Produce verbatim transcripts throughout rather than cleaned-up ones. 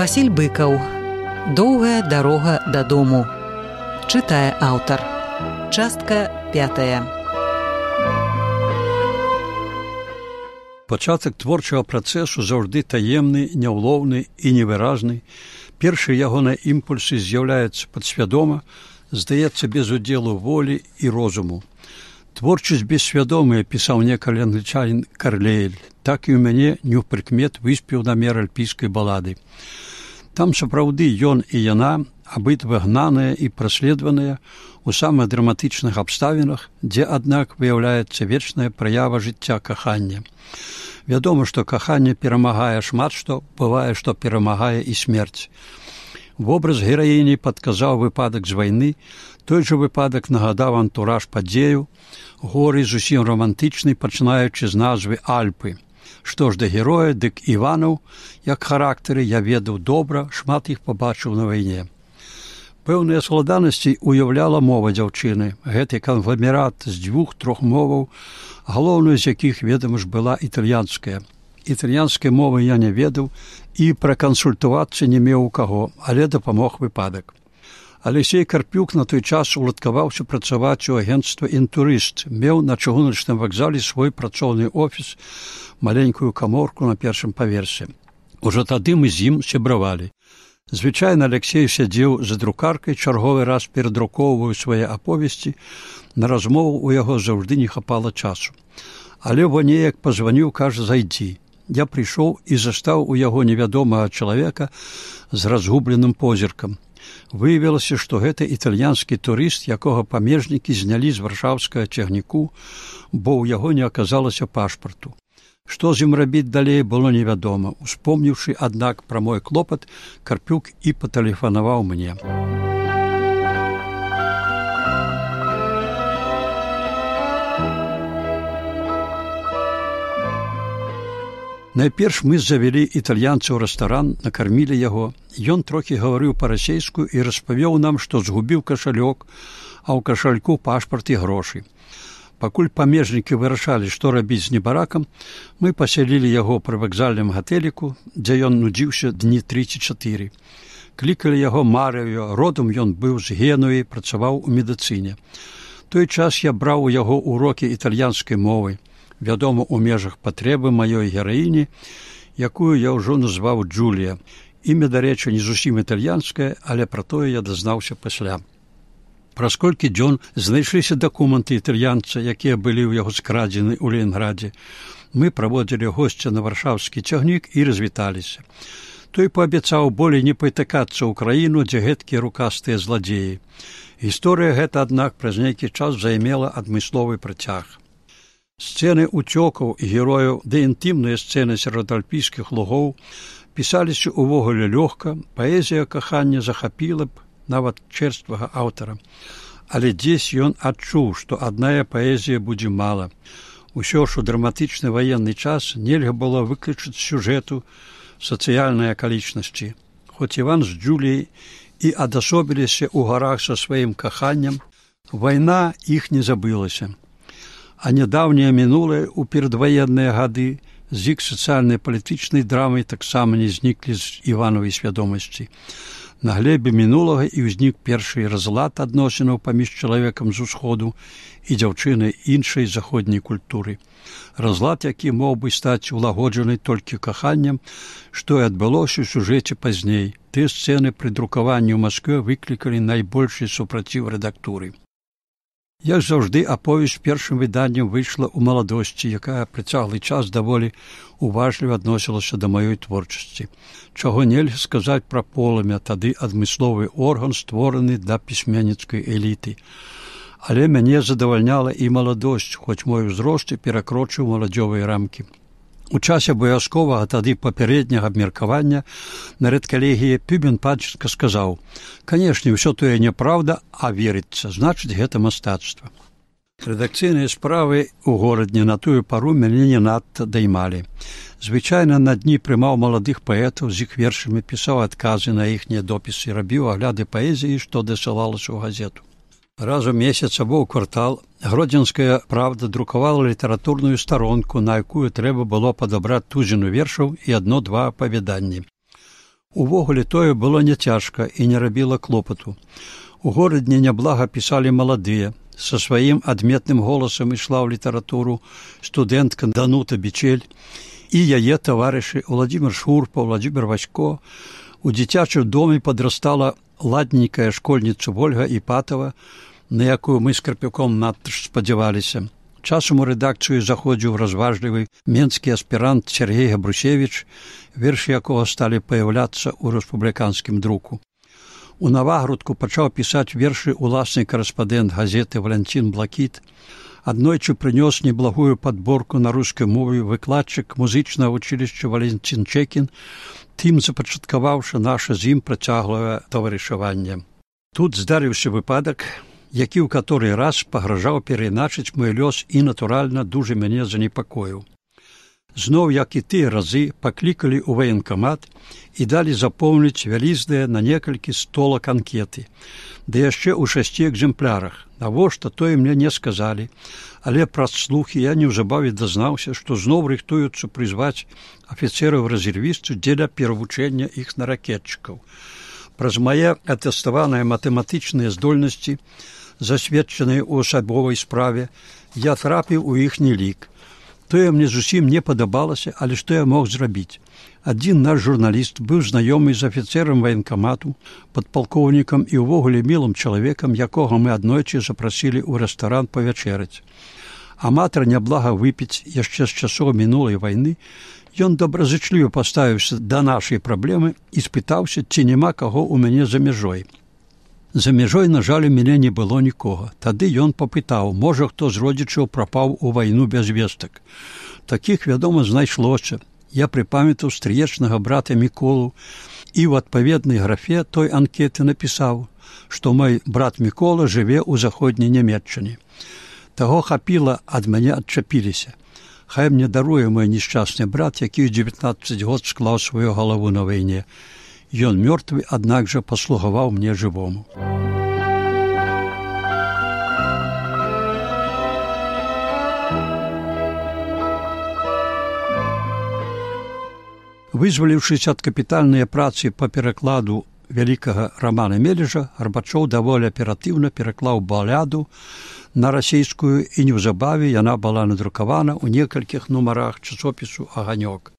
Васіль Быкаў. Доўгая дарога дадому. Чытае аўтар. Частка пятая. Пачатак творчага працэсу заўжды таемны, няўлоўны і невыразны. Першыя ягоныя імпульсы з'яўляюцца падсвядома, здаецца без удзелу волі і розуму. Творчасць бессвядомая, пісаў некалі англічанін Карлейль, так і ў мяне неўпрыкмет выспеў намер альпійскай балады. Там сапраўды ён і яна, абидва гнаныя і праследваныя у самых драматычных абставінах, дзе, аднак, выяўляецца вечная праява жыцця кахання. Вядома, што каханне перамагае шмат што, бывае, што перамагае і смерць. Вобраз гераіні падказаў выпадак з вайны, той жа выпадак нагадаў антураж падзею, горы зусім романтычны, пачынаючы з назвы Альпы. Што ж да героя, дык Іванаў, як характары, я ведаў добра, шмат іх пабачыў на вайне. Пэўныя складанасці уяўляла мова дзяўчыны. Гэты кангломерат з дзвюх-трох моваў, галоўную з якіх, ведама ж, была італьянская. Італьянскай мовы я не ведаў і пракансультавацца не меў у каго, але дапамог выпадак. Алексей Карпюк на той час уладкаваўся працаваць у агенцтва «Інтурыст», меў на чыгуначным вакзале свой працоўны офіс, маленькую каморку на першым паверсе. Ужо тады мы з ім сябравалі. Звычайна Алексей сядзеў за друкаркай, чарговы раз перадрукоўваў свае аповесці, на размову ў яго заўжды не хапала часу. Але во неяк пазваніў, кажа, зайдзі. Я прыйшоў і застаў у яго невядомага чалавека з разгубленым позіркам. Выявілася, што гэта італьянскі турыст, якога памежнікі знялі з варшаўскага цягніку, бо ў яго не аказалася пашпарту. Што з ім рабіць далей, было невядома. Успомніўшы, аднак, пра мой клопат, Карпюк і патэлефанаваў мне. Найперш мы завялі італьянца ў рэстаран, накармілі яго. Ён трохі гаварыў па-расейску і распавёў нам, што згубіў кашалёк, а ў кашальку пашпарт і грошы. Пакуль памежнікі вырашалі, што рабіць з небаракам, мы пасялілі яго пры вакзальным гатэліку, дзе ён нудзіўся дні тры ці чатыры. Клікалі яго Марыё, родам ён быў з Генуі, працаваў у медыцыне. Той час я браў у яго урокі італьянскай мовы, вядома, у межах патрэбы маёй гераіні, якую я ўжо назваў Джулія. Імя, дарэчы, не зусім італьянскае, але пра тое я дазнаўся пасля. Праз колькі дзён знайшліся дакументы італьянца, якія былі ў яго скрадзены ў Ленінградзе. Мы праводзілі госця на варшаўскі цягнік і развіталіся. Той паабяцаў болей не пайтакацца ў краіну, дзе гэткія рукастыя зладзеі. Гісторыя гэта, аднак, праз нейкі час займела адмысловы працяг. Сцэны ўцёкаў і герояў, ды інтымныя сцэны сярод альпійскіх лугоў пісаліся ўвогуле лёгка, паэзія кахання захапіла б нават чэрствага аўтара. Але дзесь ён адчуў, што адная паэзія будзе мала. Усё ж у драматычны ваенны час нельга было выключыць з сюжэту сацыяльныя акалічнасці. Хоць Іван з Джуліяй і адасобіліся ў гарах са сваім каханнем, вайна іх не забылася. А нядаўняе мінулае ў перадваенныя гады з іх сацыяльна-палітычнай драмай таксама не зніклі з Іванавай свядомасці. На глебе мінулага і ўзнік першы разлад адносінаў паміж чалавекам з усходу і дзяўчынай іншай заходняй культуры. Разлад, які мог бы стаць улагоджаны толькі каханнем, што і адбылося ў сюжэце пазней. Тыя сцэны пры друкаванні ў Маскве выклікалі найбольшы супраціў рэдактуры. Як заўжды, аповесць першым выданнем выйшла ў маладосці, якая працяглы час даволі уважліва адносілася да маёй творчасці. Чаго нельга сказаць пра полымя, тады адмысловы орган, створаны для пісьменніцкай эліты. Але мяне задавальняла і маладосць, хоць мой узрост перакрочыў маладзёвыя рамкі. У часе абавязковага тады папярэдняга абмеркавання на рэдкалегіі Пюбін Панченка сказаў: «Канешне, ўсё тое няправда, а верыцца, значыць, гэта мастацтва». Рэдакцыйныя справы ў горадні на тую пару мяне не надта даймалі. Звычайна на дні прымаў маладых паэтаў з іх вершамі, пісаў адказы на іхнія допісы, рабіў агляды паэзіі, што дасылалася ў газету. Раз у месяц або ў квартал Гродзенская правда друкавала літаратурную старонку, на якую трэба было падабраць тузіну вершаў і адно-два апавяданні. Увогуле тое было няцяжка і не рабіла клопату. У горадзе няблага пісалі маладыя. Са сваім адметным голасам ішла ў літаратуру студэнтка Данута Бичель і яе таварышы Владимир Шурпа, Владимир Васько. У дзіцячым доме падрастала ладненькая школьніца Вольга Іпатова, на якую мы з Карпюком надта ж спадзяваліся. Часам у рэдакцыю заходзіў разважлівы менскі аспірант Сергей Габрусевіч, вершы якога сталі паяўляцца ў рэспубліканскім друку. У Навагрудку пачаў пісаць вершы уласны карэспандэнт газеты Валянцін Блакіт. Аднойчы прынёс неблагую падборку на рускай мове выкладчык музычнага вучылішча Валянцін Чекін, тым запачаткаваўшы наша з ім працяглае таварышаванне. Тут здарыўся выпадак, які ў каторы раз пагражаў перайначыць мой лёс і, натуральна, дужа мяне занепакоіў. Зноў, як і тыя разы, паклікалі ў ваенкамат і далі запоўніць вялізныя на некалькі столак анкеты, ды яшчэ ў шасці экземплярах. Навошта, тое мне не сказалі, але праз слухі я неўзабаве дазнаўся, што зноў рыхтуюцца прызваць афіцэраў-рэзервістаў дзеля перавучэння іх на ракетчыкаў. Праз мае атэставаныя матэматычныя здольнасці, засведчаныя ў асабовай справе, я трапіў у іхні лік. Тое мне зусім не падабалася, але што я мог зрабіць? Адзін наш журналіст быў знаёмы з афіцэрам ваенкамату, падпалкоўнікам і ўвогуле мілым чалавекам, якога мы аднойчы запрасілі ў рэстаран павячэраць. Аматар няблага выпіць яшчэ з часоў мінулай вайны, ён добразычліва паставіўся да нашай праблемы і спытаўся, ці няма каго ў мяне за мяжой. За мяжой, на жаль, у мяне не было нікога. Тады ён папытаў, можа, хто з родзічаў прапаў у вайну без вестак. Такіх, вядома, знайшлося. Я прыпамятаў стрыечнага брата Міколу і ў адпаведнай графе той анкеты напісаў, што мой брат Мікола жыве ў заходняй Нямецчыне. Таго хапіла, ад мяне адчапіліся. Хай мне даруе мой несчасны брат, які ў дзевятнаццаць год склаў сваю галаву на вайне. Ён мёртвы, аднак жа паслугаваў мне жывому. Вызваліўшыся ад капітальнай працы па перакладу вялікага рамана Мележа, Гарбачоў даволі аператыўна пераклаў баляду на расейскую, і неўзабаве яна была надрукавана ў некалькіх нумарах часопісу «Аганёк».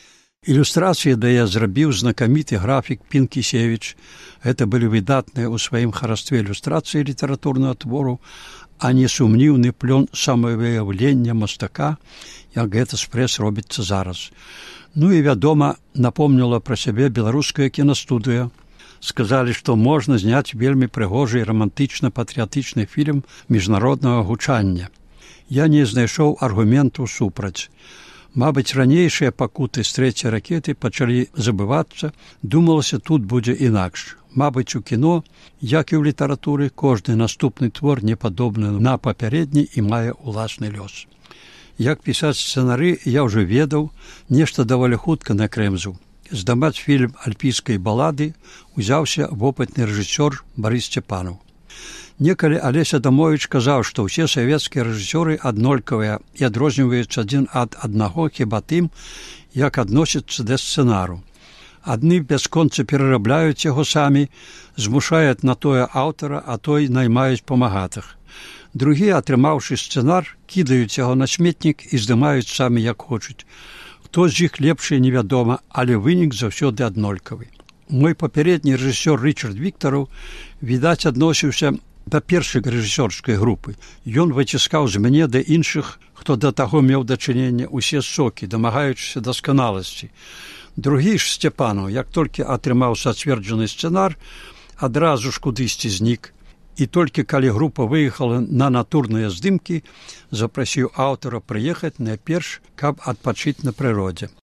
Ілюстрацыі да я зрабіў знакаміты графік Пінкісевіч. Гэта былі выдатныя ў сваім харастве ілюстрацыі літаратурнага твору, а не сумніўны плён самавыяўлення мастака, як гэта спрэс робіцца зараз. Ну і, вядома, напомніла пра сябе беларуская кінастудыя. Сказалі, што можна зняць вельмі прыгожы і рамантычна-патрыятычны фільм міжнароднага гучання. Я не знайшоў аргументу супраць. Мабыць, ранейшыя пакуты з трэцяй ракеты пачалі забывацца, думалася, тут будзе інакш. Мабыць, у кіно, як і ў літаратуры, кожны наступны твор не падобны на папярэдні і мае ўласны лёс. Як пісаць сцэнары, я ўжо ведаў, нешта даволі хутка накрэмзаў. Здымаць фільм альпійскай балады узяўся вопытны рэжысёр Барыс Сцепанаў. Некалі Алеся Адамовіч казаў, што ўсе савецкія рэжысёры аднолькавыя і адрозніваюцца адзін ад аднаго хіба тым, як адносяцца да сцэнару. Адны бясконца перарабляюць яго самі, змушаюць на тое аўтара, а той наймаюць памагатых. Другія, атрымаўшы сцэнар, кідаюць яго на сметнік і здымаюць самі як хочуць. Хто з іх лепшы, невядома, але вынік заўсёды аднолькавы. Мой папярэдні рэжысёр Рычард Віктараў, відаць, адносіўся да першай рэжысёрскай групы. Ён выціскаў з мяне да іншых, хто да таго меў дачыненне, усе сокі, дамагаючыся дасканаласці. Другі ж Сцепанаў, як толькі атрымаў сацверджаны сцэнар, адразу ж кудысьці знік. І толькі калі група выехала на натурныя здымкі, запрасіў аўтара прыехаць найперш, каб адпачыць на прыродзе.